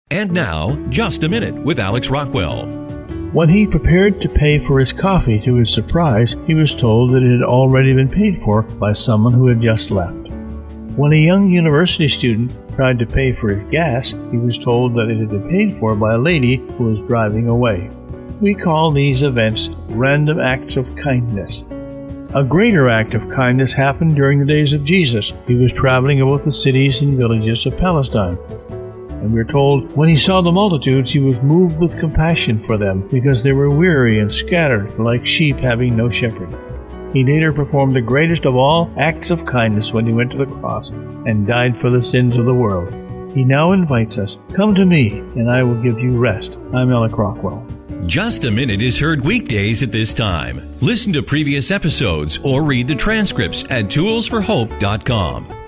And now, Just a Minute with Alex Rockwell. When he prepared to pay for his coffee, to his surprise, he was told that it had already been paid for by someone who had just left. When a young university student tried to pay for his gas, he was told that it had been paid for by a lady who was driving away. We call these events random acts of kindness. A greater act of kindness happened during the days of Jesus. He was traveling about the cities and villages of Palestine. And we're told, when he saw the multitudes, he was moved with compassion for them, because they were weary and scattered, like sheep having no shepherd. He later performed the greatest of all acts of kindness when he went to the cross and died for the sins of the world. He now invites us, come to me, and I will give you rest. I'm Alex Rockwell. Just a Minute is heard weekdays at this time. Listen to previous episodes or read the transcripts at toolsforhope.com.